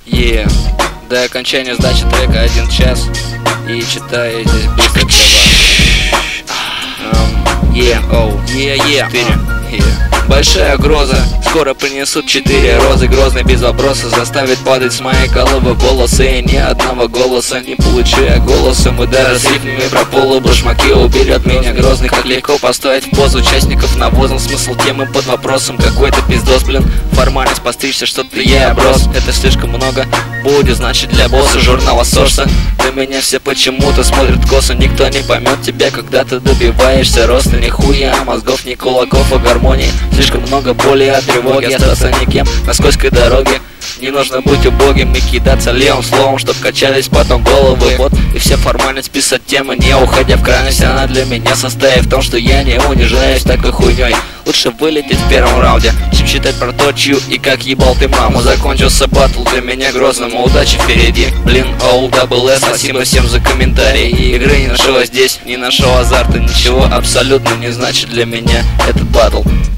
До окончания сдачи трека 1 час. И читаю здесь быстро для вас. Большая угроза, скоро принесут 4 розы. Грозный без вопроса заставит падать с моей головы волосы. И ни одного голоса не получу я голосом. Удары с рифмами про полубашмаки уберет меня грозный. Как легко поставить в позу участников навозом. Смысл темы под вопросом, какой-то пиздос, блин. Формальность постричься, что-то я оброс. Это слишком много будет, значит, для босса журнала Сорса. На меня все почему-то смотрят косо. Никто не поймет тебя, когда ты добиваешься роста. Нихуя мозгов, ни кулаков, а гармонии. Слишком много боли от тревоги, остаться никем на скользкой дороге. Не нужно быть убогим и кидаться левым словом, чтоб качались потом головы. Вот и вся формальность писать темы, не уходя в крайность. Она для меня состоит в том, что я не унижаюсь такой хуйней. Лучше вылететь в первом раунде, чем читать про то, чью и как ебал ты маму. Закончился батл для меня грозному, удачи впереди. Блин, OWS, спасибо всем за комментарии. Игры не нашел здесь, не нашел азарта. Ничего абсолютно не значит для меня этот батл.